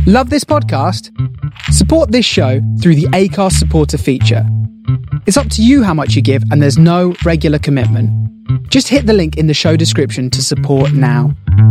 Love this podcast? Support this show through the Acast supporter feature. It's up to you how much you give, and there's no regular commitment. Just hit the link in the show description to support now.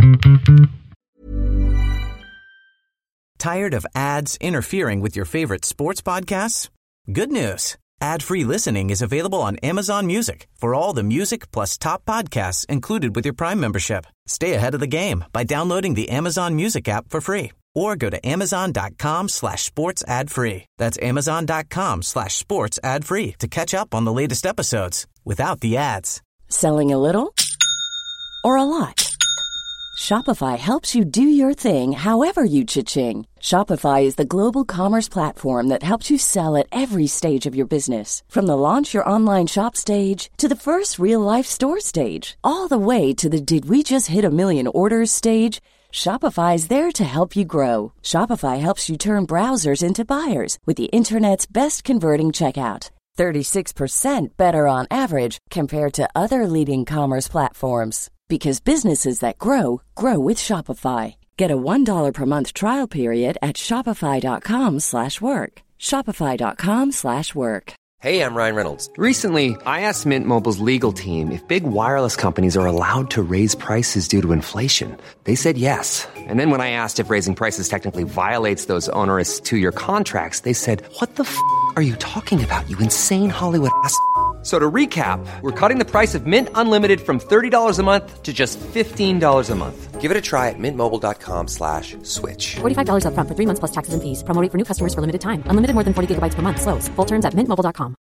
Tired of ads interfering with your favorite sports podcasts? Good news. Ad-free listening is available on Amazon Music for all the music plus top podcasts included with your Prime membership. Stay ahead of the game by downloading the Amazon Music app for free or go to amazon.com/sports ad free. That's amazon.com/sports ad free to catch up on the latest episodes without the ads. Selling a little or a lot? Shopify helps you do your thing however you cha-ching. Shopify is the global commerce platform that helps you sell at every stage of your business. From the launch your online shop stage to the first real-life store stage, all the way to the did we just hit a million orders stage. Shopify is there to help you grow. Shopify helps you turn browsers into buyers with the internet's best converting checkout. 36% better on average compared to other leading commerce platforms. Because businesses that grow, grow with Shopify. Get a $1 per month trial period at shopify.com/work. Shopify.com/work. Hey, I'm Ryan Reynolds. Recently, I asked Mint Mobile's legal team if big wireless companies are allowed to raise prices due to inflation. They said yes. And then when I asked if raising prices technically violates those onerous 2-year contracts, they said, "What the f*** are you talking about, you insane Hollywood ass?" So to recap, we're cutting the price of Mint Unlimited from $30 a month to just $15 a month. Give it a try at mintmobile.com/switch. $45 up front for 3 months plus taxes and fees. Promo rate for new customers for limited time. Unlimited more than 40 gigabytes per month. Slows full terms at mintmobile.com.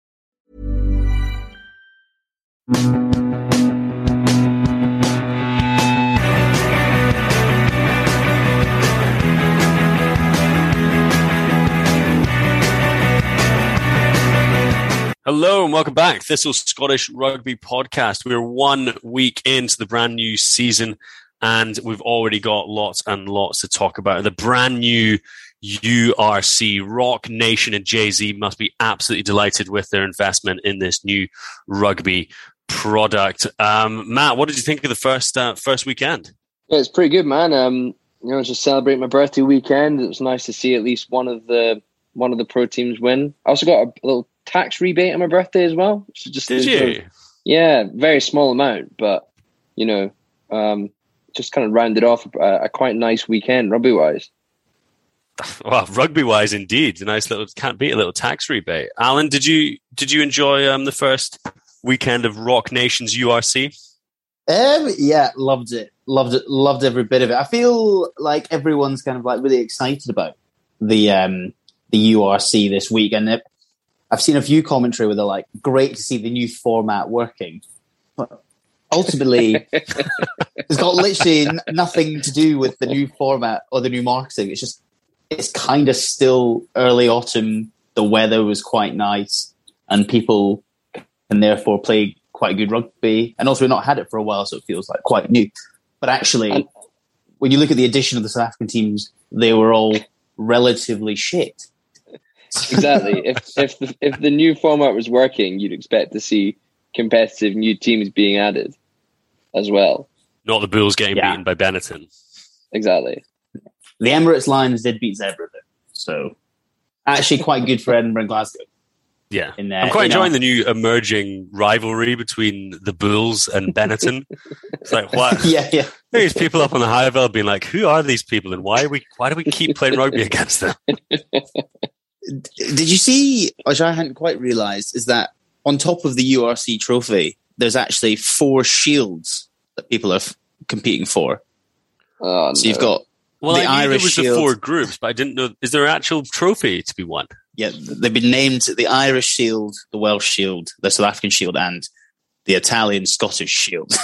Hello and welcome back. Thistle Scottish Rugby Podcast. We're 1 week into the brand new season and we've already got lots and lots to talk about. The brand new URC, Rock Nation and Jay-Z must be absolutely delighted with their investment in this new rugby product. Matt, what did you think of the first weekend? Yeah, it's pretty good, man. Just celebrating my birthday weekend. It was nice to see at least one of the pro teams win. I also got a little tax rebate on my birthday as well. Did you? Yeah, very small amount, but just kind of rounded off a quite nice weekend rugby wise. Well, rugby wise, indeed, a nice little can't beat a little tax rebate. Alan, did you enjoy the first weekend of Rock Nation's URC? Yeah, loved it, loved every bit of it. I feel like everyone's kind of like really excited about the URC this week, and I've seen a few commentary where they're like, great to see the new format working. But ultimately, it's got literally nothing to do with the new format or the new marketing. It's kind of still early autumn. The weather was quite nice and people can therefore play quite good rugby. And also we've not had it for a while, so it feels like quite new. But actually, when you look at the addition of the South African teams, they were all relatively shit. Exactly. If the new format was working, you'd expect to see competitive new teams being added as well. Not the Bulls getting beaten by Benetton. Exactly. The Emirates Lions did beat Zebra, though. So actually quite good for Edinburgh and Glasgow. Yeah. I'm quite enjoying the new emerging rivalry between the Bulls and Benetton. It's like, what? Yeah. There's people up on the high level being like, who are these people and why do we keep playing rugby against them? Did you see, which I hadn't quite realised, is that on top of the URC trophy, there's actually 4 shields that people are competing for. Oh, no. So you've got the I knew Irish there was the 4 groups, but I didn't know. Is there an actual trophy to be won? Yeah, they've been named the Irish Shield, the Welsh Shield, the South African Shield, and the Italian Scottish Shield.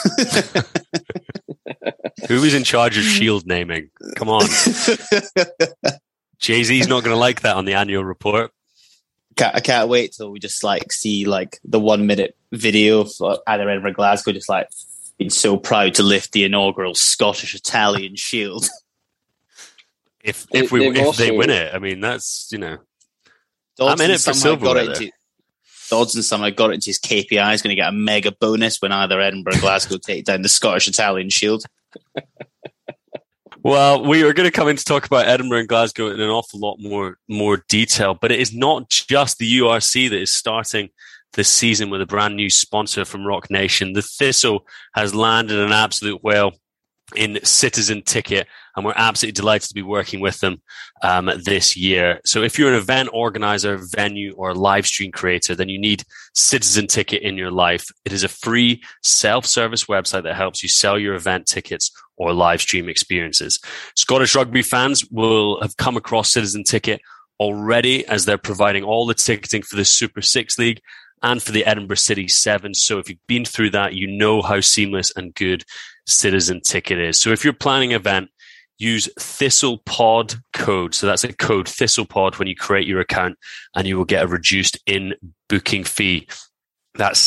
Who is in charge of shield naming? Come on. Jay-Z's not going to like that on the annual report. I can't wait till we just see the 1 minute video of either Edinburgh or Glasgow just being so proud to lift the inaugural Scottish Italian Shield. If they win it, I mean that's I'm in it for silverware. Dodson somehow got it into his KPI. He's going to get a mega bonus when either Edinburgh or Glasgow take down the Scottish Italian Shield. Well, we are going to come in to talk about Edinburgh and Glasgow in an awful lot more detail, but it is not just the URC that is starting this season with a brand new sponsor from Rock Nation. The Thistle has landed an absolute whale in Citizen Ticket, and we're absolutely delighted to be working with them this year. So if you're an event organizer, venue, or live stream creator, then you need Citizen Ticket in your life. It is a free self-service website that helps you sell your event tickets or live stream experiences. Scottish rugby fans will have come across Citizen Ticket already, as they're providing all the ticketing for the Super 6 League and for the Edinburgh City Sevens. So if you've been through that, you know how seamless and good Citizen Ticket is. So if you're planning an event, use ThistlePod code. So that's a code ThistlePod when you create your account, and you will get a reduced in-booking fee. That's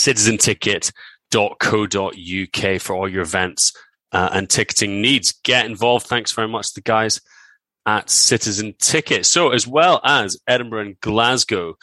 citizenticket.co.uk for all your events and ticketing needs. Get involved. Thanks very much to the guys at Citizen Ticket. So as well as Edinburgh and Glasgow,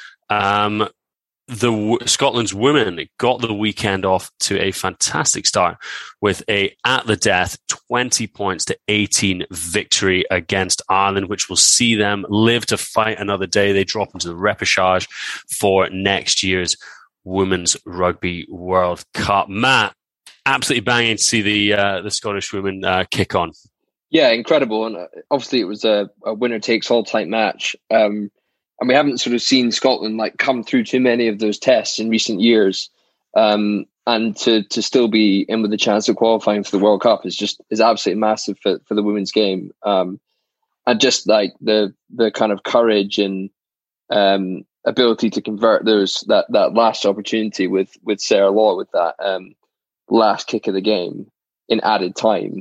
Scotland's women got the weekend off to a fantastic start with a at the death 20 points to 18 victory against Ireland, which will see them live to fight another day. They drop into the repechage for next year's Women's Rugby World Cup. Matt, absolutely banging to see the Scottish women kick on. Yeah, incredible. And obviously it was a winner takes all type match. And we haven't sort of seen Scotland come through too many of those tests in recent years. And to still be in with the chance of qualifying for the World Cup is absolutely massive for the women's game. And just the kind of courage and ability to convert that last opportunity with Sarah Law with that last kick of the game in added time.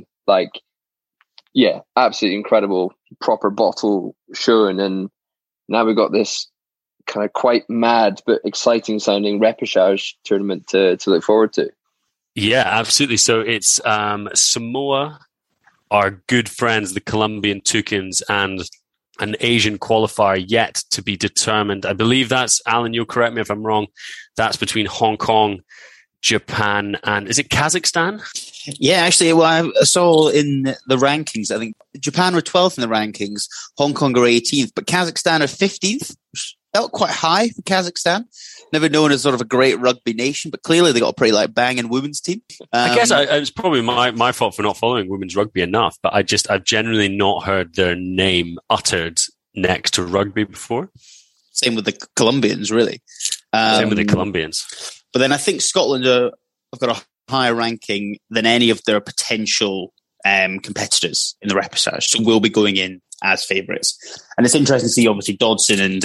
Absolutely incredible, proper bottle showing. And now we've got this kind of quite mad but exciting sounding repechage tournament to look forward to. Yeah, absolutely. So it's Samoa, our good friends, the Colombian Toucans, and an Asian qualifier yet to be determined. I believe that's, Alan, you'll correct me if I'm wrong, that's between Hong Kong, Japan, and is it Kazakhstan? Yeah, actually, well, I saw in the rankings, I think Japan were 12th in the rankings, Hong Kong are 18th, but Kazakhstan are 15th, which felt quite high for Kazakhstan. Never known as sort of a great rugby nation, but clearly they got a pretty banging women's team. I guess it's probably my fault for not following women's rugby enough, but I've generally not heard their name uttered next to rugby before. Same with the Colombians, really. Same with the Colombians. But then I think Scotland have got a higher ranking than any of their potential competitors in the repechage, so will be going in as favourites. And it's interesting to see, obviously, Dodson and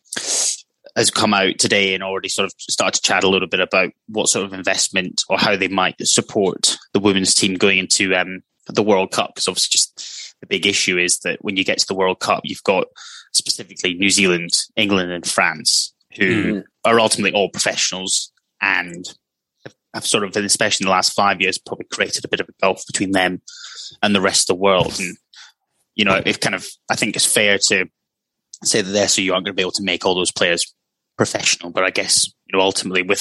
has come out today and already sort of started to chat a little bit about what sort of investment or how they might support the women's team going into the World Cup. Because obviously just the big issue is that when you get to the World Cup, you've got specifically New Zealand, England and France, who are ultimately all professionals and have sort of, especially in the last 5 years, probably created a bit of a gulf between them and the rest of the world. And, you know, it kind of, I think it's fair to say that the SRU aren't going to be able to make all those players professional. But I guess, you know, ultimately in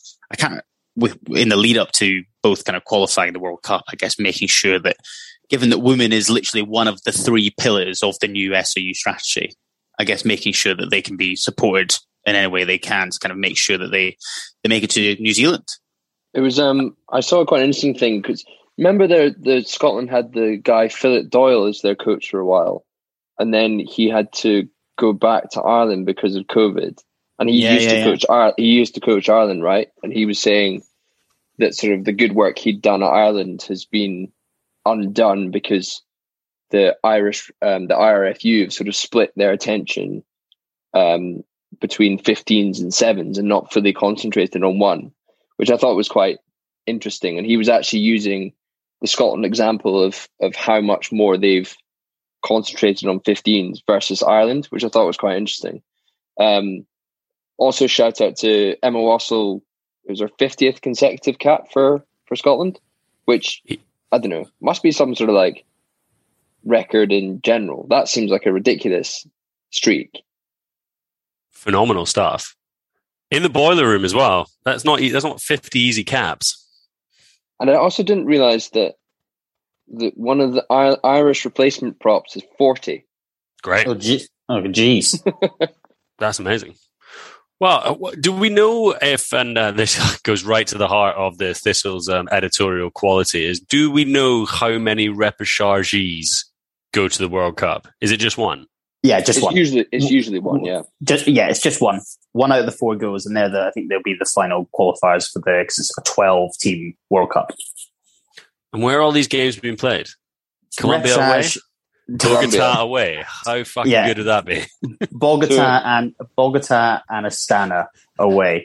the lead up to both kind of qualifying the World Cup, I guess making sure that, given that women is literally one of the three pillars of the new SRU strategy, I guess making sure that they can be supported in any way they can to kind of make sure that they make it to New Zealand. It was I saw quite an interesting thing because remember the Scotland had the guy Philip Doyle as their coach for a while, and then he had to go back to Ireland because of COVID, and he used to coach Ireland, right? And he was saying that sort of the good work he'd done at Ireland has been undone because the IRFU have sort of split their attention between 15s and 7s and not fully concentrated on one, which I thought was quite interesting. And he was actually using the Scotland example of how much more they've concentrated on 15s versus Ireland, which I thought was quite interesting. Also, shout out to Emma Wassell. It was her 50th consecutive cap for Scotland, which, I don't know, must be some sort of record in general. That seems like a ridiculous streak. Phenomenal stuff. In the boiler room as well. That's not 50 easy caps. And I also didn't realize that one of the Irish replacement props is 40. Great. Oh, geez. That's amazing. Well, do we know if, and this goes right to the heart of the Thistle's editorial quality, is do we know how many repêchages go to the World Cup? Is it just one? Yeah, just one. It's usually one, yeah. It's just one. One out of the 4 goes, and I think they'll be the final qualifiers for because it's a 12-team World Cup. And where are all these games being played? Colombia away? Bogota away. How fucking good would that be? Bogota and Astana away.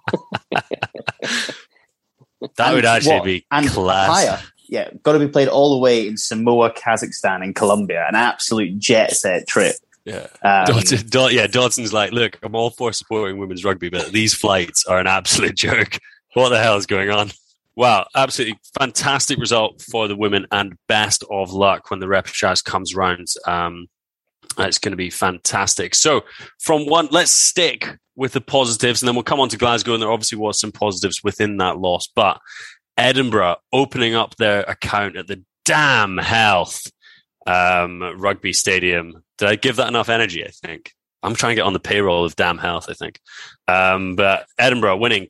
That would actually be class. Higher. Yeah, got to be played all the way in Samoa, Kazakhstan, and Colombia. An absolute jet set trip. Yeah. Dodson's like, look, I'm all for supporting women's rugby, but these flights are an absolute joke. What the hell is going on? Wow, absolutely fantastic result for the women, and best of luck when the repechage comes round. It's going to be fantastic. So let's stick with the positives, and then we'll come on to Glasgow, and there obviously was some positives within that loss. But Edinburgh opening up their account at the Damn Health rugby stadium. Did I give that enough energy, I think? I'm trying to get on the payroll of Damn Health, I think. But Edinburgh winning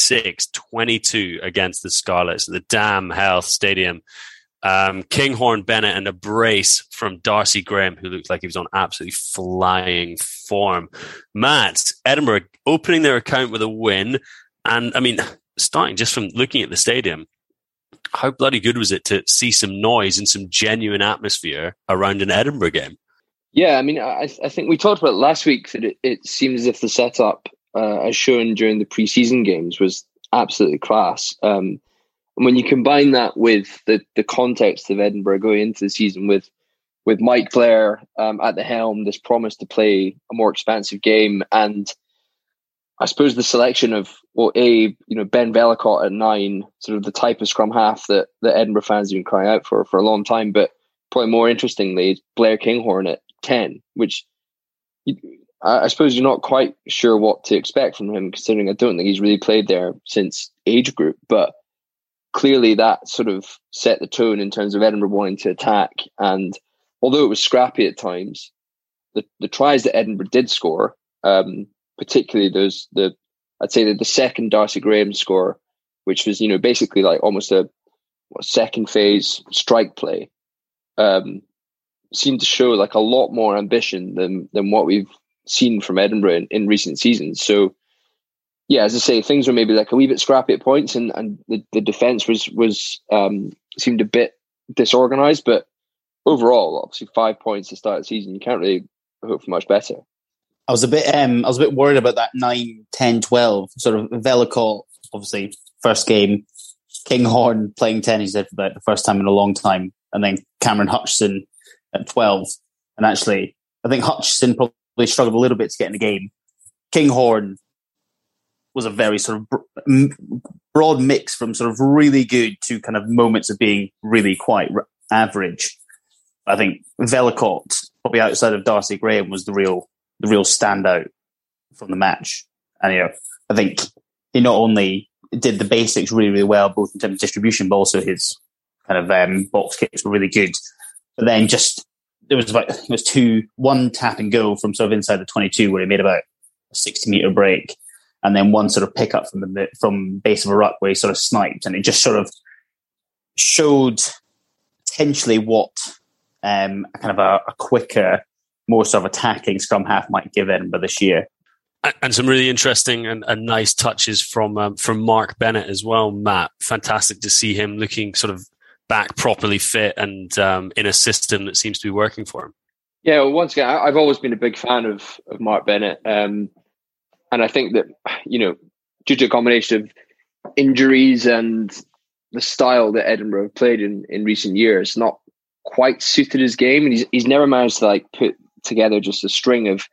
26-22 against the Scarlets at the Damn Health Stadium. Kinghorn, Bennett, and a brace from Darcy Graham, who looked like he was on absolutely flying form. Matt, Edinburgh opening their account with a win. And, I mean, starting just from looking at the stadium, how bloody good was it to see some noise and some genuine atmosphere around an Edinburgh game? Yeah, I mean, I think we talked about last week that it seemed as if the setup, as shown during the pre-season games, was absolutely class. And when you combine that with the context of Edinburgh going into the season with Mike Blair at the helm, this promise to play a more expansive game, and I suppose the selection of Ben Vellacott at 9, sort of the type of scrum half that Edinburgh fans have been crying out for a long time, but probably more interestingly, Blair Kinghorn at 10, which I suppose you're not quite sure what to expect from him, considering I don't think he's really played there since age group, but clearly that sort of set the tone in terms of Edinburgh wanting to attack. And although it was scrappy at times, the tries that Edinburgh did score, particularly I'd say the second Darcy Graham score, which was basically like almost a second phase strike play, seemed to show like a lot more ambition than what we've seen from Edinburgh in recent seasons. So yeah, as I say, things were maybe like a wee bit scrappy at points, and the defense was seemed a bit disorganized, but overall, obviously 5 points to start the season, you can't really hope for much better. I was a bit worried about that 9, 10, 12 sort of Vellacott, obviously first game, Kinghorn playing 10, he said, for the first time in a long time, and then Cameron Hutchison at 12. And actually, I think Hutchison probably struggled a little bit to get in the game. Kinghorn was a very sort of broad mix from sort of really good to kind of moments of being really quite average. I think Vellacott, probably outside of Darcy Graham, was the real standout from the match. And I think he not only did the basics really, really well, both in terms of distribution, but also his kind of box kicks were really good. But then there was one tap and go from sort of inside the 22 where he made about a 60-meter break, and then one sort of pickup from base of a ruck where he sort of sniped, and it just sort of showed potentially what kind of a quicker, more sort of attacking scrum half might give Edinburgh this year. And some really interesting and nice touches from Mark Bennett as well, Matt. Fantastic to see him looking sort of back properly fit and in a system that seems to be working for him. Yeah, well, once again, I've always been a big fan of Mark Bennett. And I think that, due to a combination of injuries and the style that Edinburgh have played in recent years, not quite suited his game. And he's never managed to put together just a string of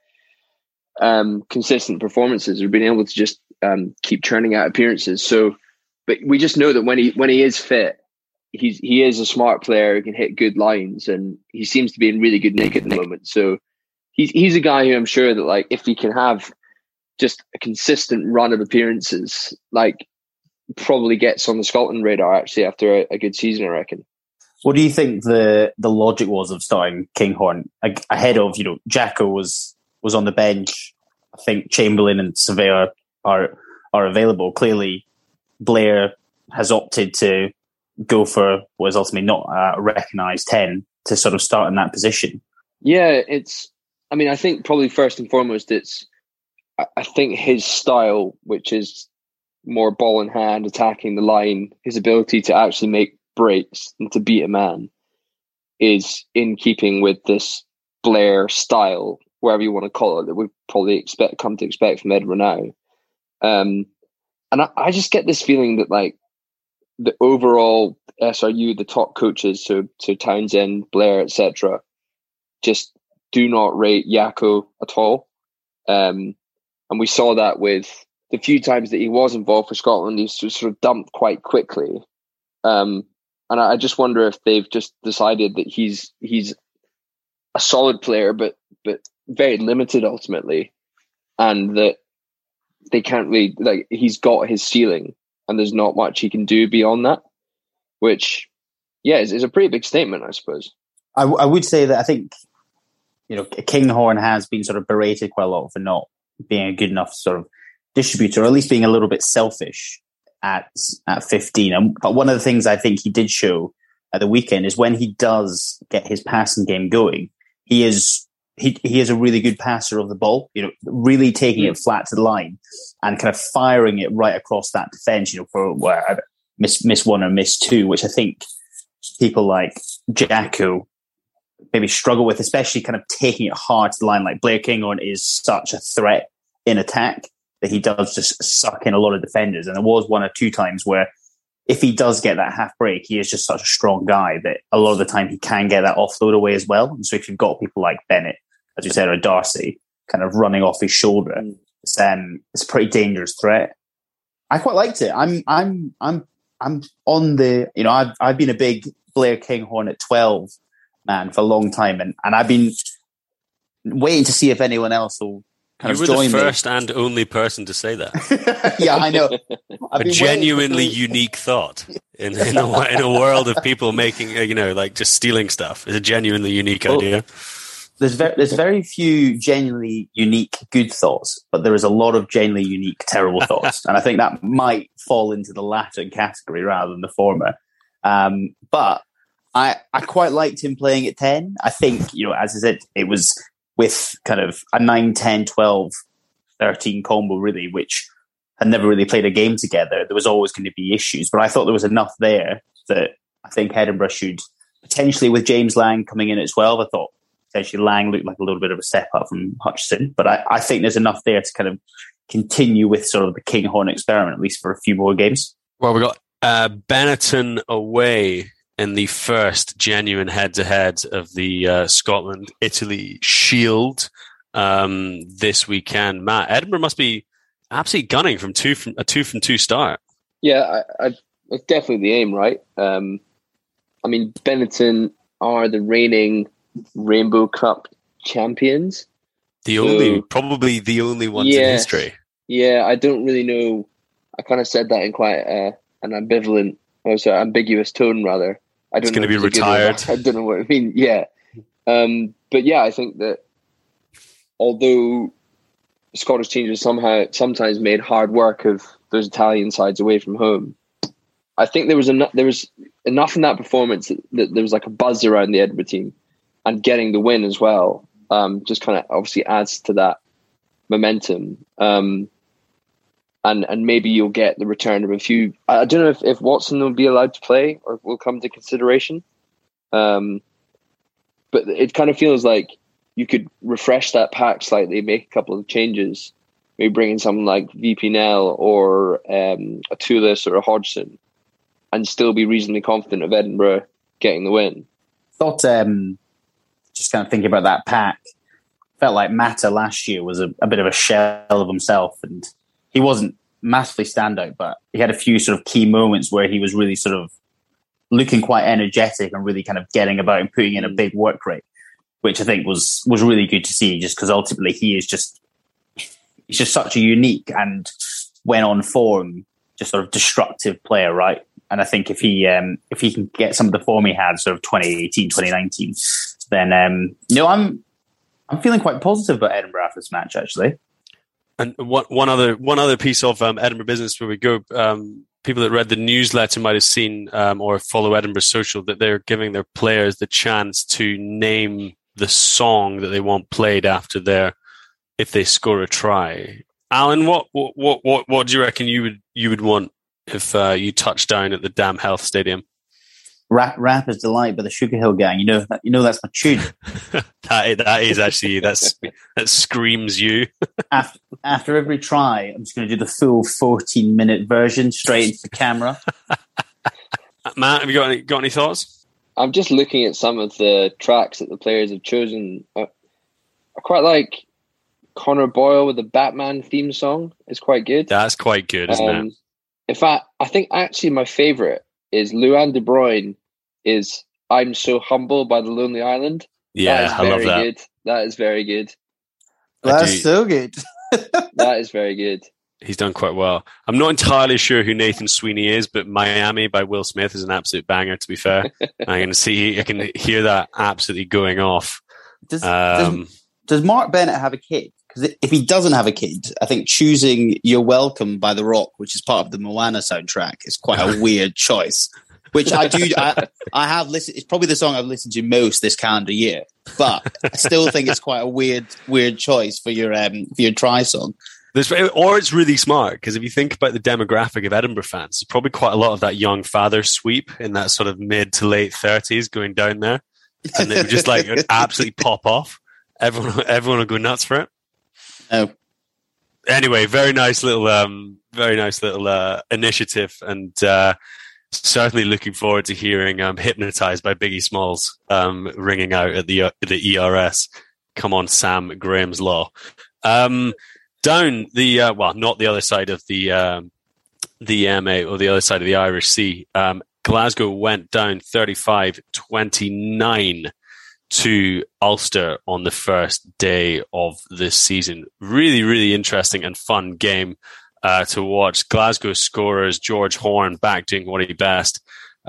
consistent performances, or been able to just keep churning out appearances. So, but we just know that when he is fit, he is a smart player who can hit good lines, and he seems to be in really good nick at the moment. So he's a guy who I'm sure that if he can have just a consistent run of appearances, probably gets on the Scotland radar actually after a good season, I reckon. What do you think the logic was of starting Kinghorn ahead of, Jacko was on the bench? I think Chamberlain and Surveyor are available. Clearly, Blair has opted to go for what is ultimately not a recognised 10 to sort of start in that position. Yeah, I think probably first and foremost, I think his style, which is more ball in hand, attacking the line, his ability to actually make breaks and to beat a man is in keeping with this Blair style, whatever you want to call it, that we probably come to expect from Edinburgh now. And I just get this feeling that like the overall SRU, the top coaches, so Townsend, Blair, etc., just do not rate Jacko at all. And we saw that with the few times that he was involved for Scotland, he's sort of dumped quite quickly. And I just wonder if they've just decided that he's a solid player, but very limited ultimately, and that they can't really, like, he's got his ceiling and there's not much he can do beyond that, which, is a pretty big statement, I suppose. I would say that I think, Kinghorn has been sort of berated quite a lot for not being a good enough sort of distributor, or at least being a little bit selfish at 15. But one of the things I think he did show at the weekend is when he does get his passing game going, he is a really good passer of the ball, really taking it flat to the line and kind of firing it right across that defence, for where miss one or miss two, which I think people like Jacko maybe struggle with, especially kind of taking it hard to the line. Like Blair Kinghorn is such a threat in attack that he does just suck in a lot of defenders. And there was one or two times where if he does get that half break, he is just such a strong guy that a lot of the time he can get that offload away as well. And so if you've got people like Bennett, as you said, or Darcy kind of running off his shoulder, it's a pretty dangerous threat. I quite liked it. I'm on the, I've been a big Blair Kinghorn at 12 man for a long time. And I've been waiting to see if anyone else will kind of join me. You were the first and only person to say that. Yeah, I know. A genuinely unique thought in a world of people making, just stealing stuff. It's a genuinely unique idea. There's very few genuinely unique good thoughts, but there is a lot of genuinely unique terrible thoughts. And I think that might fall into the latter category rather than the former. But I quite liked him playing at 10. I think, as I said, it was with kind of a 9, 10, 12, 13 combo, really, which had never really played a game together. There was always going to be issues, but I thought there was enough there that I think Edinburgh should potentially, with James Lang coming in at 12, I thought potentially Lang looked like a little bit of a step up from Hutchison, but I think there's enough there to kind of continue with sort of the Kinghorn experiment, at least for a few more games. Well, we got Benetton away in the first genuine head-to-head of the Scotland-Italy Shield this weekend. Matt, Edinburgh must be absolutely gunning from a 2-from-2 start. Yeah, it's definitely the aim, right? Benetton are the reigning Rainbow Cup champions. Probably the only ones in history. Yeah, I don't really know. I kind of said that in quite an ambivalent, ambiguous tone, rather. I don't know. It's going to be retired. I don't know what I mean. Yeah. But yeah, I think that although Scottish teams have sometimes made hard work of those Italian sides away from home, I think there was enough in that performance that there was like a buzz around the Edinburgh team, and getting the win as well just kind of obviously adds to that momentum. And maybe you'll get the return of a few. I don't know if Watson will be allowed to play or will come to consideration. But it kind of feels like you could refresh that pack slightly, make a couple of changes, maybe bring in someone like VP Nell or a Toulis or a Hodgson, and still be reasonably confident of Edinburgh getting the win. Thought, just kind of thinking about that pack, felt like Mata last year was a bit of a shell of himself, and he wasn't massively standout, but he had a few sort of key moments where he was really sort of looking quite energetic and really kind of getting about and putting in a big work rate, which I think was really good to see, just because ultimately he's just such a unique and, when on form, just sort of destructive player, right? And I think if he can get some of the form he had sort of 2018, 2019, then I'm feeling quite positive about Edinburgh after this match, actually. And one other piece of Edinburgh business before we go. People that read the newsletter might have seen or follow Edinburgh Social that they're giving their players the chance to name the song that they want played after if they score a try. Alan, what do you reckon you would want if you touched down at the Dam Health Stadium? Rap is Delight by the Sugar Hill Gang. You know that's my tune. that is actually that screams you. After every try, I'm just going to do the full 14-minute version straight into the camera. Matt, have you got any thoughts? I'm just looking at some of the tracks that the players have chosen. I quite like Connor Boyle with the Batman theme song. It's quite good. That's quite good, isn't it? In fact, I think actually my favourite is Luann de Bruyne is I'm So Humble by The Lonely Island. Yeah, I love that. Good. That is very good. That's so good. That is very good. He's done quite well. I'm not entirely sure who Nathan Sweeney is, but Miami by Will Smith is an absolute banger, to be fair. I can hear that absolutely going off. Does Mark Bennett have a kid? Because if he doesn't have a kid, I think choosing You're Welcome by The Rock, which is part of the Moana soundtrack, is quite a weird choice. Which I have listened. It's probably the song I've listened to most this calendar year, but I still think it's quite a weird choice for your try song. Or it's really smart, because if you think about the demographic of Edinburgh fans, there's probably quite a lot of that young father sweep in that sort of mid to late 30s going down there, and they would just absolutely pop off. Everyone will go nuts for it. Oh. Anyway, very nice little initiative, and certainly looking forward to hearing "Hypnotized" by Biggie Smalls ringing out at the ERS. Come on, Sam Graham's Law. Down the not the other side of the MA or the other side of the Irish Sea. Glasgow went down 35-29 to Ulster on the first day of this season. Really, really interesting and fun game to watch. Glasgow scorers George Horn back doing what he best.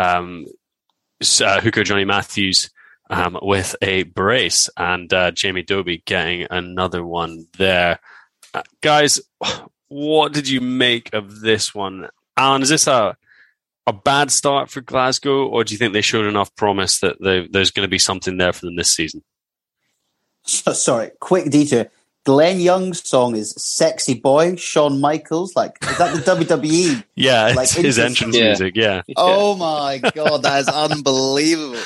Hooker Johnny Matthews with a brace, and Jamie Dobie getting another one there. Guys, what did you make of this one? Alan, is this a bad start for Glasgow, or do you think they showed enough promise that there's going to be something there for them this season? Sorry, quick detour. Glenn Young's song is Sexy Boy, Shawn Michaels. Is that the WWE? Yeah, it's his entrance music, yeah. Oh my God, that is unbelievable.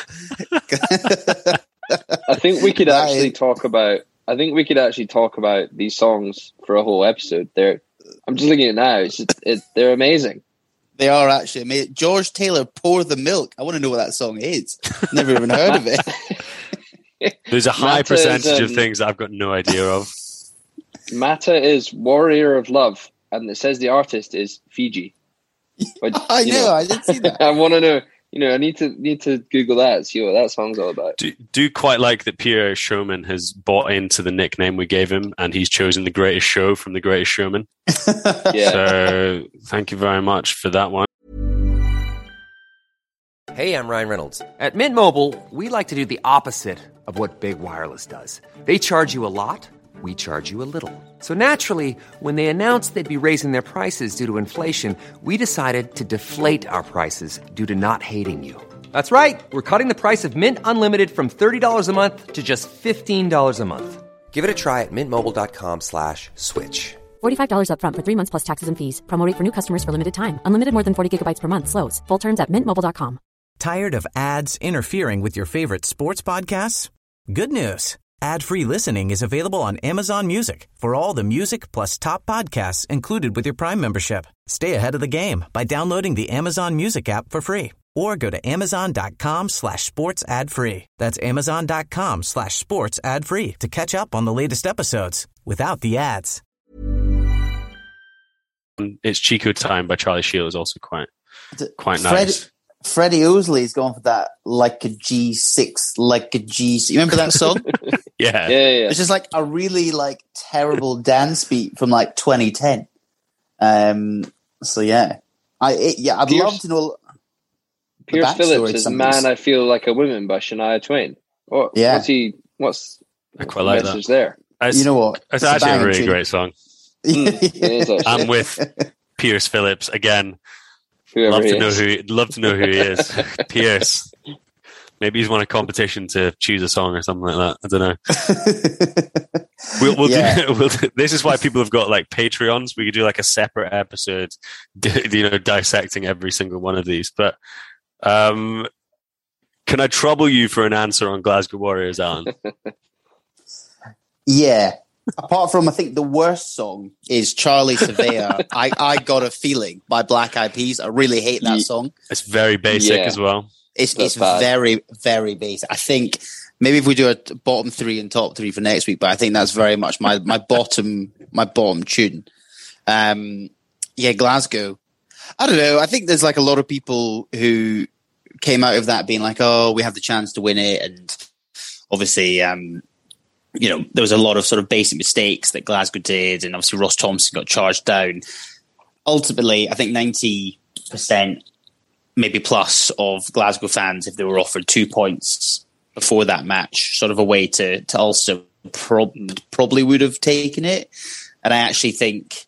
I think we could actually talk about these songs for a whole episode. I'm just looking at it now. They're amazing. They are actually amazing. George Taylor, Pour the Milk. I want to know what that song is. Never even heard of it. There's a high percentage of things I've got no idea of. Mata is Warrior of Love, and it says the artist is Fiji. But, I did see that. I want to know. I need to Google that, see what that song's all about. Do quite like that Pierre Showman has bought into the nickname we gave him, and he's chosen The Greatest Show from The Greatest Showman. Yeah. So thank you very much for that one. Hey, I'm Ryan Reynolds. At Mint Mobile, we like to do the opposite of what Big Wireless does. They charge you a lot, we charge you a little. So naturally, when they announced they'd be raising their prices due to inflation, we decided to deflate our prices due to not hating you. That's right. We're cutting the price of Mint Unlimited from $30 a month to just $15 a month. Give it a try at mintmobile.com/switch. $45 up front for 3 months plus taxes and fees. Promo rate for new customers for limited time. Unlimited more than 40 gigabytes per month. Slows full terms at mintmobile.com. Tired of ads interfering with your favorite sports podcasts? Good news. Ad-free listening is available on Amazon Music for all the music plus top podcasts included with your Prime membership. Stay ahead of the game by downloading the Amazon Music app for free or go to amazon.com/sports ad free. That's amazon.com/sports ad free to catch up on the latest episodes without the ads. It's Chico Time by Charlie Shield is also quite nice. Freddie Osley's gone for that like a G6, like a G. You remember that song? Yeah. It's just like a really terrible dance beat from 2010. So yeah, I'd love to know. Pierce Phillips is "Man, I Feel Like a Woman" by Shania Twain. What's I quite like message that. there? You know what? It's actually a really great song. I'm with Pierce Phillips again. Love to know who he is. Pierce. Maybe he's won a competition to choose a song or something like that. I don't know. We'll do, this is why people have got like Patreons. We could do like a separate episode, dissecting every single one of these. But can I trouble you for an answer on Glasgow Warriors, Alan? Yeah. Apart from, I think the worst song is Charlie Surveyor, I Got a Feeling by Black Eyed Peas. I really hate that song. It's very basic as well. It's very, very basic. I think maybe if we do a bottom three and top three for next week, but I think that's very much my bottom tune. Glasgow. I don't know. I think there's like a lot of people who came out of that being like, oh, we have the chance to win it. And obviously, there was a lot of sort of basic mistakes that Glasgow did. And obviously Ross Thompson got charged down. Ultimately, I think 90%, maybe plus, of Glasgow fans, if they were offered 2 points before that match, sort of a way to Ulster, probably would have taken it. And I actually think,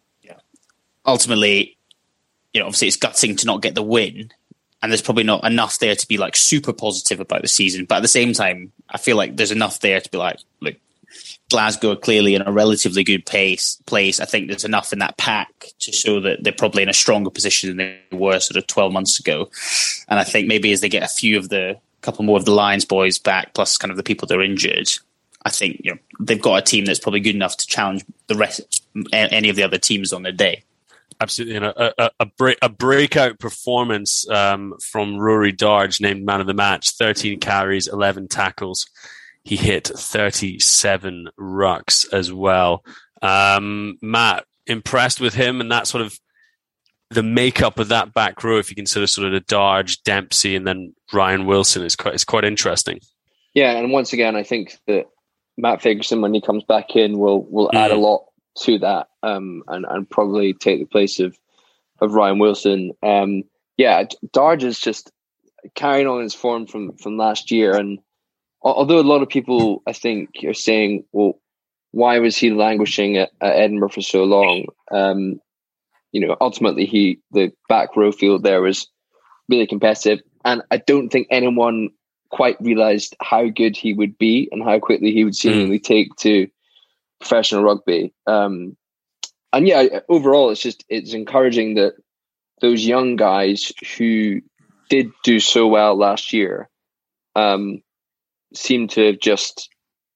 ultimately, obviously it's gutting to not get the win, and there's probably not enough there to be like super positive about the season. But at the same time, I feel like there's enough there to be like, look, Glasgow are clearly in a relatively good place. I think there's enough in that pack to show that they're probably in a stronger position than they were sort of 12 months ago. And I think maybe as they get a couple more of the Lions boys back, plus kind of the people that are injured, I think they've got a team that's probably good enough to challenge the rest, any of the other teams on their day. Absolutely, a breakout performance from Rory Darge, named man of the match. 13 carries, 11 tackles. He hit 37 rucks as well. Matt, impressed with him and that sort of the makeup of that back row. If you consider sort of the Darge, Dempsey, and then Ryan Wilson, it's quite interesting. Yeah, and once again, I think that Matt Ferguson, when he comes back in, will add a lot to that, and probably take the place of Ryan Wilson. Darge is just carrying on his form from last year, and although a lot of people, I think, are saying, well, why was he languishing at Edinburgh for so long? Ultimately, the back row field there was really competitive, and I don't think anyone quite realised how good he would be and how quickly he would seemingly take to professional rugby. Overall, it's encouraging that those young guys who did do so well last year seem to have just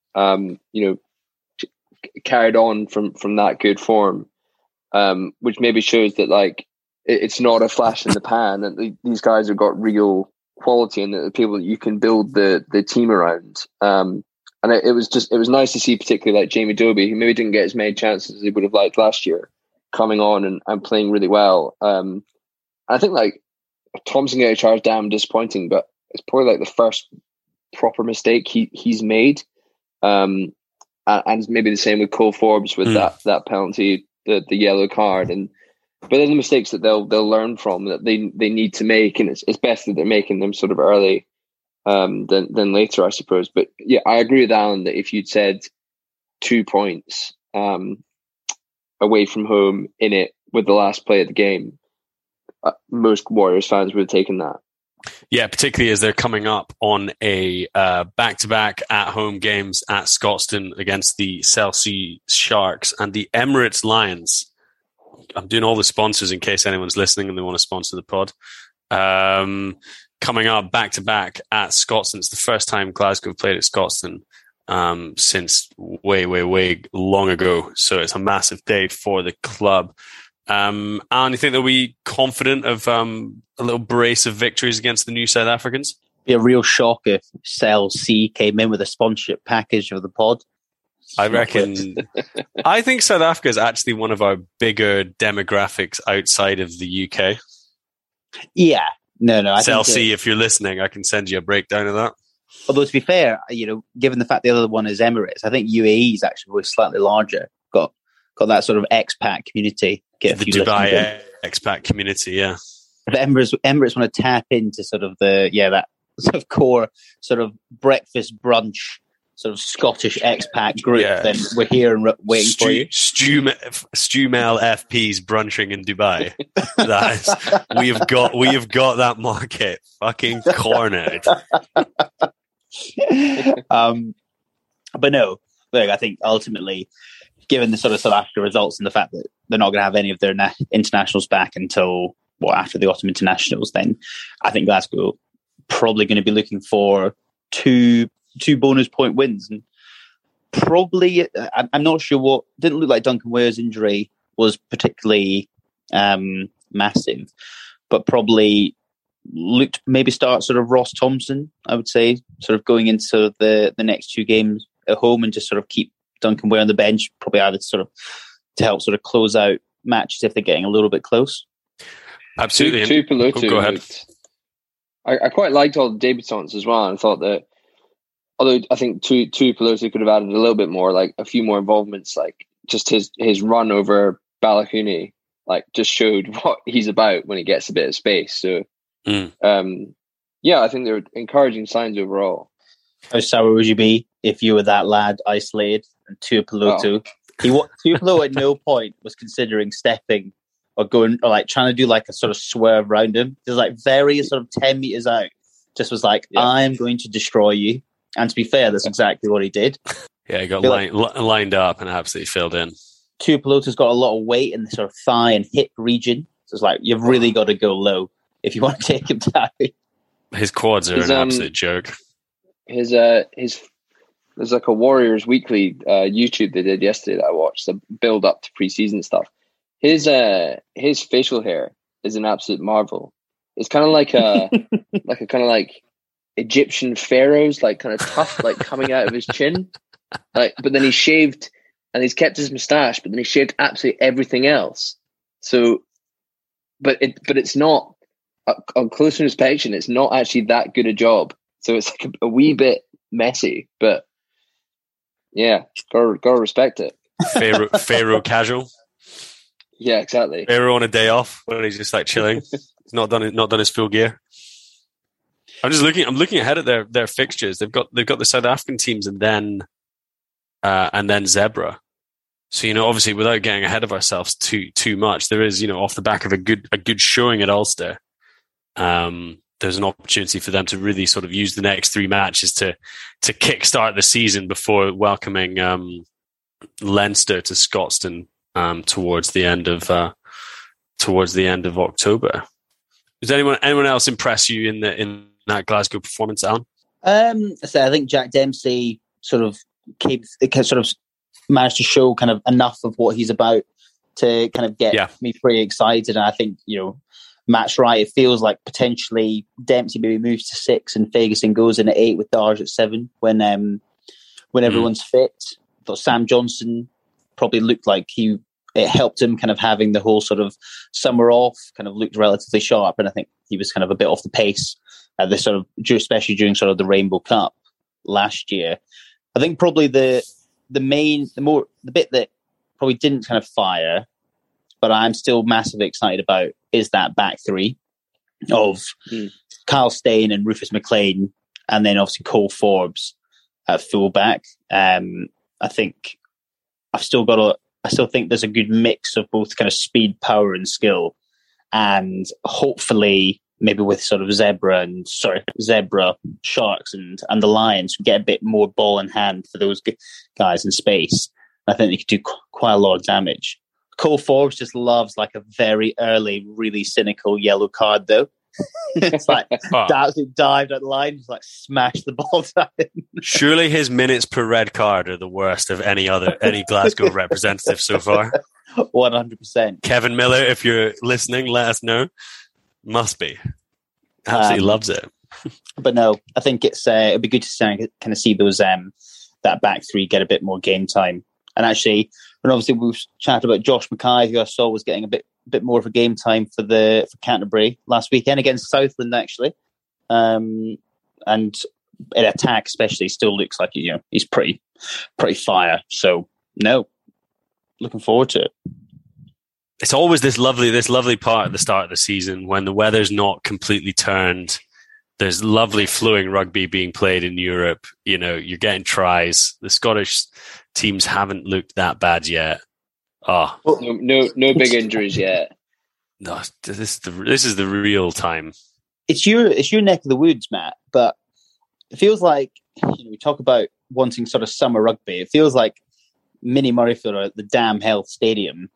carried on from that good form, which maybe shows that like it's not a flash in the pan, and these guys have got real quality, and the people that you can build the team around. And it was nice to see, particularly like Jamie Dobie, who maybe didn't get as many chances as he would have liked last year, coming on and playing really well. I think like Thompson getting charged down, disappointing, but it's probably like the first proper mistake he's made. And maybe the same with Cole Forbes with that penalty, the yellow card, but they're the mistakes that they'll learn from, that they need to make, and it's best that they're making them sort of early than later, I suppose. But yeah, I agree with Alan that if you'd said 2 points away from home in it with the last play of the game, most Warriors fans would have taken that. Yeah, particularly as they're coming up on a back-to-back at-home games at Scotstoun against the South Sea Sharks and the Emirates Lions. I'm doing all the sponsors in case anyone's listening and they want to sponsor the pod. Coming up back-to-back at Scotstoun. It's the first time Glasgow have played at Scotstoun since way, way, way long ago. So it's a massive day for the club. And you think they'll be confident of a little brace of victories against the new South Africans? Be a real shock if Cell C came in with a sponsorship package of the pod. I reckon. I think South Africa is actually one of our bigger demographics outside of the UK. Yeah, no. Cell C, if you're listening, I can send you a breakdown of that. Although to be fair, given the fact the other one is Emirates, I think UAE is actually slightly larger. Got that sort of expat community. The Dubai expat community, yeah. If Emirates want to tap into sort of that sort of core sort of breakfast brunch sort of Scottish expat group, then we're here and waiting for you. Stumel FP's brunching in Dubai. We have got that market fucking cornered. But no, look, I think ultimately, given the sort of South Africa results and the fact that they're not going to have any of their internationals back until after the autumn internationals, then I think Glasgow probably going to be looking for two bonus point wins, and probably I'm not sure what didn't look like Duncan Ware's injury was particularly massive, but probably looked maybe start sort of Ross Thompson, I would say, sort of going into the next two games at home and just sort of keep Duncan Ware on the bench, probably either sort of to help sort of close out matches if they're getting a little bit close. Absolutely. Tuipulotu. Go ahead. I quite liked all the debutants as well, and thought that although I think Tuipulotu could have added a little bit more, like a few more involvements, like just his run over Balogun, like just showed what he's about when he gets a bit of space. So I think they're encouraging signs overall. How sour would you be if you were that lad isolated and Tuipulotu? Tuipulotu at no point was considering stepping or going or like trying to do like a sort of swerve around him. There's like very sort of 10 meters out, just was like, I'm going to destroy you. And to be fair, that's exactly what he did. Yeah, he got lined up and absolutely filled in. Tuipulotu's got a lot of weight in the sort of thigh and hip region. So it's like, you've really got to go low if you want to take him down. His quads are an absolute joke. There's like a Warriors Weekly YouTube they did yesterday that I watched, the build up to preseason stuff. His facial hair is an absolute marvel. It's kind of like a like Egyptian pharaohs, like kind of tough, like coming out of his chin. Like, but then he shaved and he's kept his moustache, but then he shaved absolutely everything else. So, but it's not on closer inspection. It's not actually that good a job. So it's like a wee bit messy, but yeah, gotta respect it. Pharaoh casual. Yeah, exactly. Pharaoh on a day off when he's just like chilling. He's not done his full gear. I'm looking ahead at their fixtures. They've got the South African teams and then Zebra. So obviously without getting ahead of ourselves too much, there is off the back of a good showing at Ulster. There's an opportunity for them to really sort of use the next three matches to kickstart the season before welcoming Leinster to Scotstoun towards the end of October. Does anyone else impress you in that Glasgow performance, Alan? So I think Jack Dempsey sort of managed to show kind of enough of what he's about to kind of get me pretty excited. And I think Matt's right. It feels like potentially Dempsey maybe moves to 6 and Ferguson goes in at 8 with Darge at 7 when everyone's fit. I thought Sam Johnson probably looked like it helped him kind of having the whole sort of summer off, kind of looked relatively sharp, and I think he was kind of a bit off the pace at this sort of, especially during sort of the Rainbow Cup last year. I think probably the bit that probably didn't kind of fire, but I'm still massively excited about is that back three of Kyle Steyn and Rufus McLean, and then obviously Cole Forbes at fullback. I think I still think there's a good mix of both kind of speed, power, and skill, and hopefully maybe with sort of Zebra, Sharks, and the Lions get a bit more ball in hand for those guys in space. I think they could do quite a lot of damage. Cole Forbes just loves like a very early, really cynical yellow card, though. It's like absolutely dived at the line, just like smashed the ball down. Surely his minutes per red card are the worst of any Glasgow representative so far. 100%. Kevin Miller, if you're listening, let us know. Must be. Absolutely loves it. But no, I think it'd be good to kind of see those that back three get a bit more game time. And actually, and obviously we've chatted about Josh Mackay, who I saw was getting a bit more of a game time for Canterbury last weekend against Southland, actually. And in attack, especially, still looks like he's pretty fire. So no, looking forward to it. it's always this lovely part at the start of the season when the weather's not completely turned. There's lovely flowing rugby being played in Europe. You know, you're getting tries. The Scottish teams haven't looked that bad yet. Oh, no big injuries yet. No, this is the real time. It's your neck of the woods, Matt. But it feels like, you know, we talk about wanting sort of summer rugby. It feels like Mini Murrayfield at the Dam Health Stadium.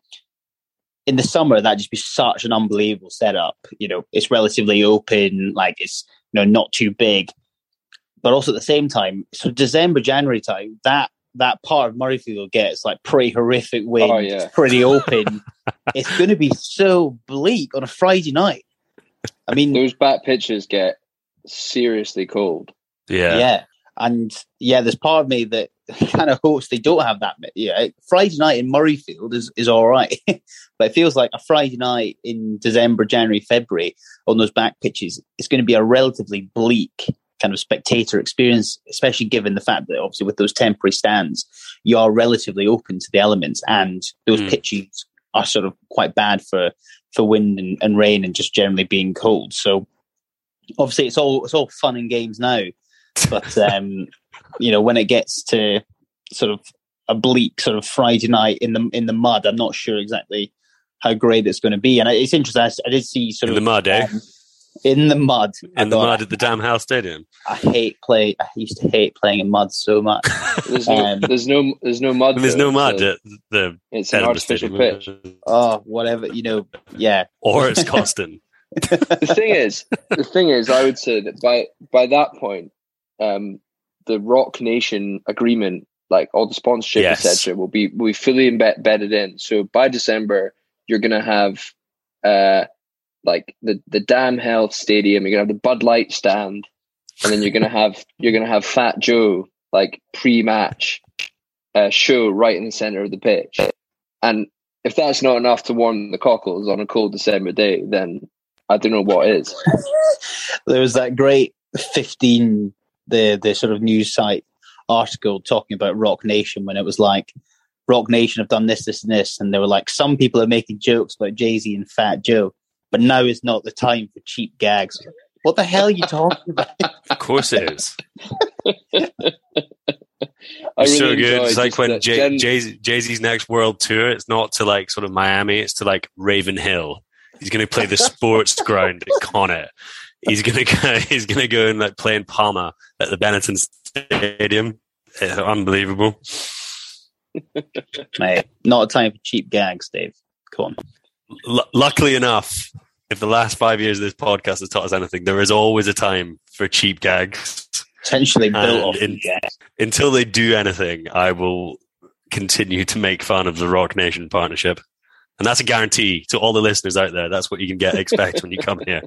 In the summer, that'd just be such an unbelievable setup. You know, it's relatively open, like it's, you know, not too big, but also at the same time, so December, January time, that part of Murrayfield gets like pretty horrific wind. Oh, yeah. It's pretty open. It's going to be so bleak on a Friday night. I mean, those back pitches get seriously cold. Yeah. And yeah, there's part of me that kind of hopes they don't have that. Yeah, Friday night in Murrayfield is all right, but it feels like a Friday night in December, January, February on those back pitches, it's going to be a relatively bleak kind of spectator experience, especially given the fact that obviously with those temporary stands, you are relatively open to the elements, and those pitches are sort of quite bad for wind and rain and just generally being cold. So obviously it's all fun and games now. But, you know, when it gets to sort of a bleak sort of Friday night in the mud, I'm not sure exactly how great it's going to be. And it's interesting. I did see sort in of... the mud, eh? In the mud. In the mud at the Dam Health Stadium. I used to hate playing in mud so much. There's no mud. There's no mud at the... It's an artificial pitch. Oh, whatever, you know, yeah. Or it's Coston. The thing is, I would say that by that point, the Rock Nation agreement, like all the sponsorship, etc., will be fully embedded in. So by December, you're going to have like the Dam Health Stadium. You're going to have the Bud Light stand, and then you're going to have Fat Joe like pre-match show right in the center of the pitch. And if that's not enough to warm the cockles on a cold December day, then I don't know what is. There was that great 15. The sort of news site article talking about Rock Nation, when it was like, Rock Nation have done this, and this, and they were like, some people are making jokes about Jay-Z and Fat Joe, but now is not the time for cheap gags. What the hell are you talking about? Of course it is. It's so good. It's like when Jay-Z's next world tour, it's not to like sort of Miami, it's to like Raven Hill. He's going to play the sports ground at Connaught. He's gonna go and like play in Palma at the Benetton Stadium. Unbelievable. Mate, not a time for cheap gags, Dave. Come on. Luckily enough, if the last 5 years of this podcast has taught us anything, there is always a time for cheap gags. Essentially built off gags. Until they do anything, I will continue to make fun of the Rock Nation partnership. And that's a guarantee to all the listeners out there. That's what you can expect when you come here.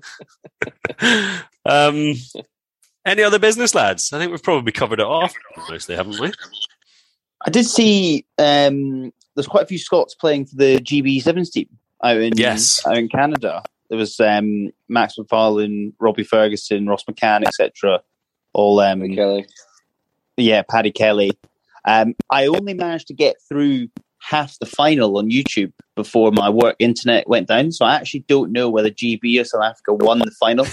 Any other business, lads? I think we've probably covered it off mostly, haven't we? I did see there's quite a few Scots playing for the GB Sevens team out in Canada. There was Max McFarlane, Robbie Ferguson, Ross McCann, etc. All Kelly. Yeah, Paddy Kelly. I only managed to get through half the final on YouTube before my work internet went down, so I actually don't know whether GB or South Africa won the final.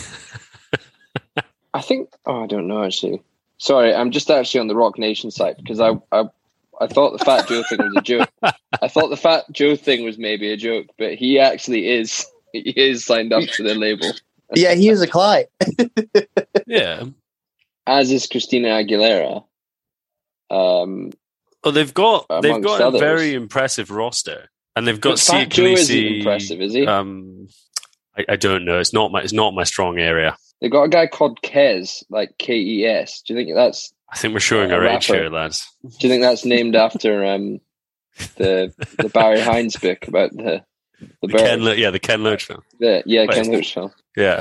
I think. Oh, I don't know actually. Sorry, I'm just actually on the Rock Nation site because I thought the Fat Joe thing was a joke. I thought the Fat Joe thing was maybe a joke, but he actually is. He is signed up to their label. Yeah, he is a client. Yeah, as is Christina Aguilera. Well, they've got others. a very impressive roster, and they've got Fat Joe isn't impressive, is he? I don't know. It's not my strong area. They got a guy called Kez, like Kes. Do you think that's? I think we're showing our age here, lads. Do you think that's named after the Barry Hines book about the bird? The Ken Loach film. Ken Loach film. Yeah.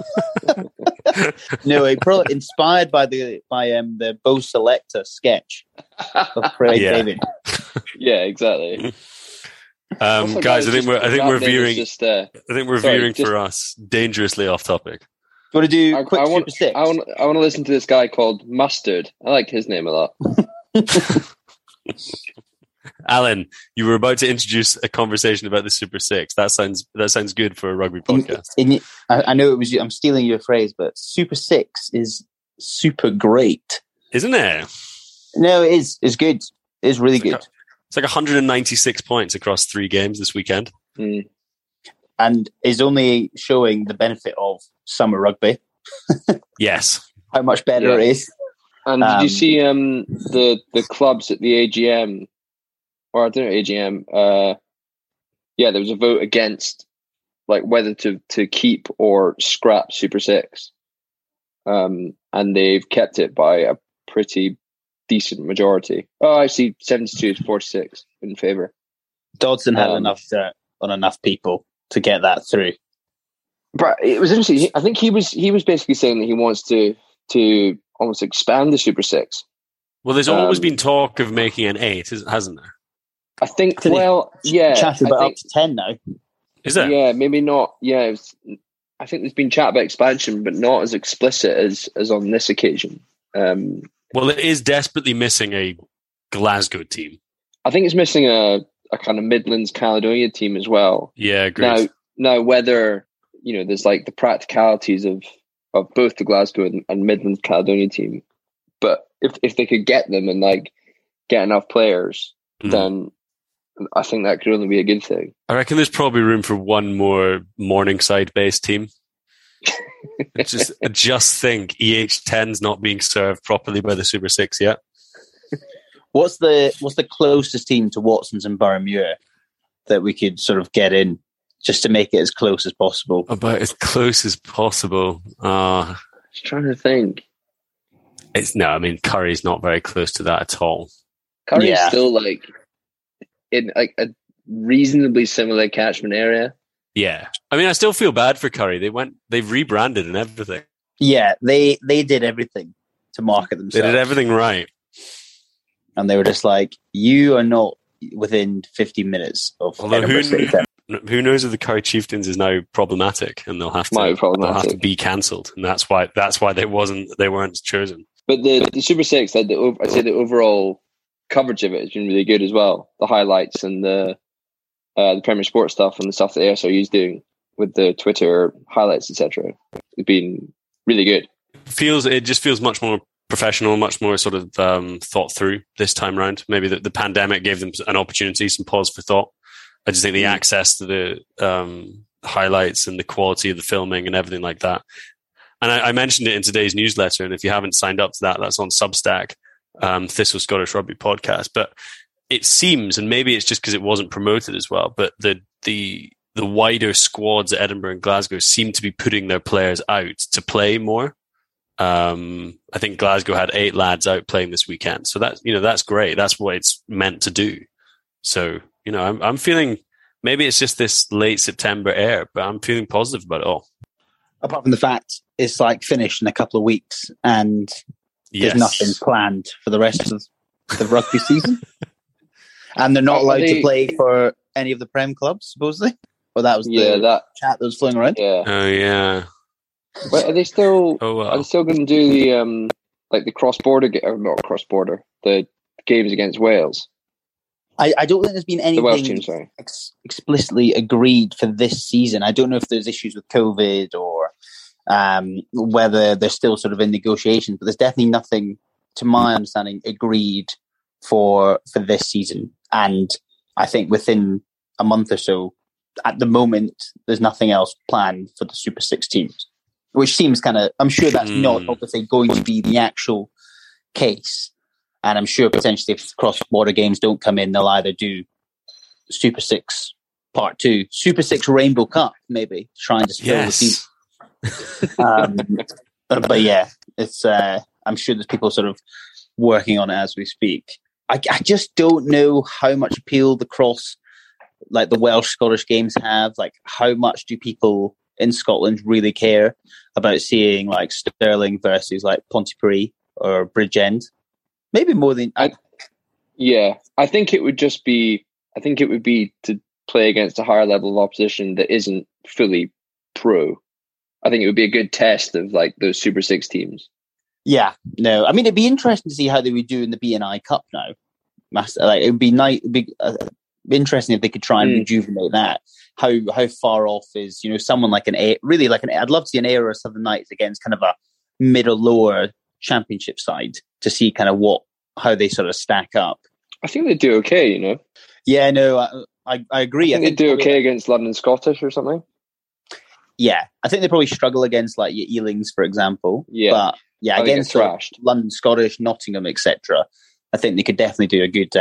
No, probably inspired by the Bo Selector sketch of Craig David. Yeah, exactly. Guys, I think we're veering. Veering for us dangerously off topic. You want to do quick Super Six? I want to listen to this guy called Mustard. I like his name a lot. Alan, you were about to introduce a conversation about the Super Six. That sounds good for a rugby podcast. I know it was. I'm stealing your phrase, but Super Six is super great, isn't it? No, it is. It's good. It's really good. It's like 196 points across 3 games this weekend, and is only showing the benefit of summer rugby. Yes, how much better it is. And did you see the clubs at the AGM? Or I don't know, AGM. There was a vote against like whether to keep or scrap Super Six, and they've kept it by a pretty decent majority. Oh, I see, 72 to 46 in favour. Dodson had enough dirt on enough people to get that through. But it was interesting. I think he was basically saying that he wants to almost expand the Super Six. Well, there's always been talk of making an 8, hasn't there? I think, chatted about up to 10 now. Is there? Yeah, maybe not. Yeah, I think there's been chat about expansion, but not as explicit as on this occasion. Well, it is desperately missing a Glasgow team. I think it's missing a kind of Midlands Caledonia team as well. Yeah, great. Now whether, there's like the practicalities of both the Glasgow and Midlands Caledonia team, but if they could get them and like get enough players, then I think that could only be a good thing. I reckon there's probably room for one more Morningside-based team. I just think EH10's not being served properly by the Super Six yet. What's the closest team to Watson's and Boroughmuir that we could sort of get in just to make it as close as possible? About as close as possible. Just trying to think. Curry's not very close to that at all. Curry's still like in like a reasonably similar catchment area. Yeah. I still feel bad for Curry. They've rebranded and everything. Yeah, they did everything to market themselves. They did everything right. And they were just like, you are not within 50 minutes of who knows if the Curry Chieftains is now problematic and they'll have to be cancelled. And that's why they weren't chosen. But the Super Six, I'd say the overall coverage of it has been really good as well. The highlights and the Premier Sports stuff and the stuff that ASRU is doing with the Twitter highlights, etc. It's been really good. It just feels much more professional, much more sort of thought through this time round. Maybe the pandemic gave them an opportunity, some pause for thought. I just think the access to the highlights and the quality of the filming and everything like that. And I mentioned it in today's newsletter, and if you haven't signed up to that, that's on Substack, Thistle Scottish Rugby Podcast. But it seems, and maybe it's just because it wasn't promoted as well, but the wider squads at Edinburgh and Glasgow seem to be putting their players out to play more. I think Glasgow had 8 lads out playing this weekend, so that's great. That's what it's meant to do. So I'm feeling, maybe it's just this late September air, but I'm feeling positive about it all. Apart from the fact it's like finished in a couple of weeks and there's nothing planned for the rest of the rugby season. And they're not allowed to play for any of the Prem clubs, supposedly? Or that was the chat that was flowing around? Yeah. Oh, yeah. Wait, are they still are they still going to do the the cross-border, or not cross-border, the games against Wales? I don't think there's been anything explicitly agreed for this season. I don't know if there's issues with COVID or whether they're still sort of in negotiations, but there's definitely nothing, to my understanding, agreed for this season. And I think within a month or so, at the moment, there's nothing else planned for the Super 6 teams, which seems kind of, I'm sure that's not obviously going to be the actual case. And I'm sure potentially if cross-border games don't come in, they'll either do Super 6 Part 2, Super 6 Rainbow Cup, maybe, trying to fill the season. But yeah, it's I'm sure there's people sort of working on it as we speak. I just don't know how much appeal the Welsh-Scottish games have. Like, how much do people in Scotland really care about seeing like Stirling versus like Pontypridd or Bridgend? Maybe more than I think it would be to play against a higher level of opposition that isn't fully pro. I think it would be a good test of like those Super 6 teams. Yeah, no. I mean, it'd be interesting to see how they would do in the BNI Cup now, Like, it would be nice. It'd be interesting if they could try and rejuvenate that. How far off is, someone like I'd love to see an Ayr or Southern Knights against kind of a middle lower championship side to see kind of how they sort of stack up. I think they do okay, Yeah, no, I agree. I think they do okay against London Scottish or something. Yeah, I think they probably struggle against like your Ealings, for example. Yeah, but yeah, against London Scottish, Nottingham, etc. I think they could definitely do a good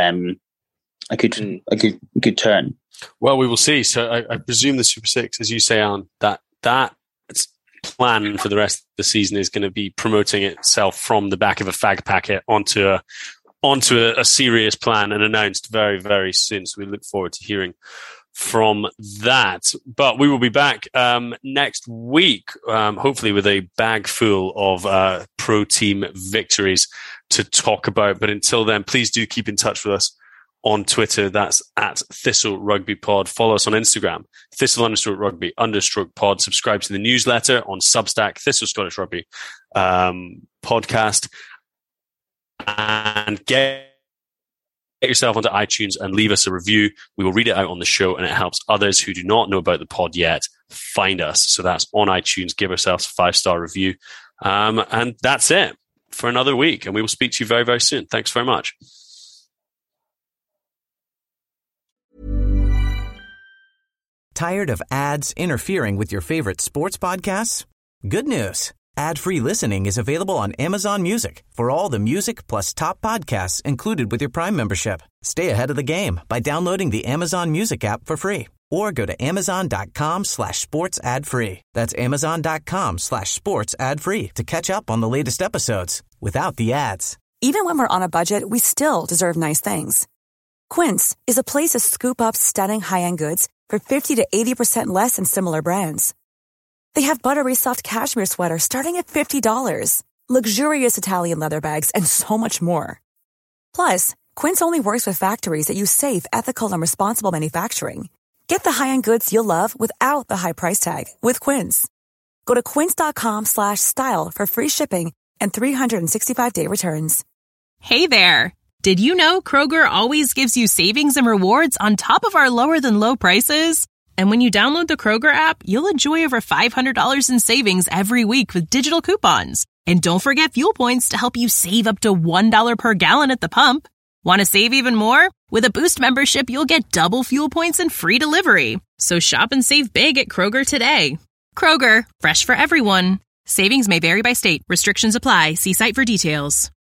turn. Well, we will see. So I presume the Super Six, as you say, Alan, that plan for the rest of the season is going to be promoting itself from the back of a fag packet onto a serious plan and announced very, very soon. So we look forward to hearing from that. But we will be back next week, hopefully with a bag full of pro team victories to talk about. But until then, please do keep in touch with us on Twitter. That's at Thistle Rugby Pod. Follow us on Instagram, Thistle_Rugby_pod. Subscribe to the newsletter on Substack, Thistle Scottish Rugby podcast. And get yourself onto iTunes and leave us a review. We will read it out on the show, and it helps others who do not know about the pod yet find us. So that's on iTunes. Give ourselves a 5-star review. And that's it for another week. And we will speak to you very, very soon. Thanks very much. Tired of ads interfering with your favorite sports podcasts? Good news. Ad-free listening is available on Amazon Music for all the music plus top podcasts included with your Prime membership. Stay ahead of the game by downloading the Amazon Music app for free or go to amazon.com/sports ad free. That's amazon.com/sports ad free to catch up on the latest episodes without the ads. Even when we're on a budget, we still deserve nice things. Quince is a place to scoop up stunning high-end goods for 50 to 80% less than similar brands. They have buttery soft cashmere sweaters starting at $50, luxurious Italian leather bags, and so much more. Plus, Quince only works with factories that use safe, ethical, and responsible manufacturing. Get the high-end goods you'll love without the high price tag with Quince. Go to quince.com/style for free shipping and 365-day returns. Hey there. Did you know Kroger always gives you savings and rewards on top of our lower than low prices? And when you download the Kroger app, you'll enjoy over $500 in savings every week with digital coupons. And don't forget fuel points to help you save up to $1 per gallon at the pump. Want to save even more? With a Boost membership, you'll get double fuel points and free delivery. So shop and save big at Kroger today. Kroger, fresh for everyone. Savings may vary by state. Restrictions apply. See site for details.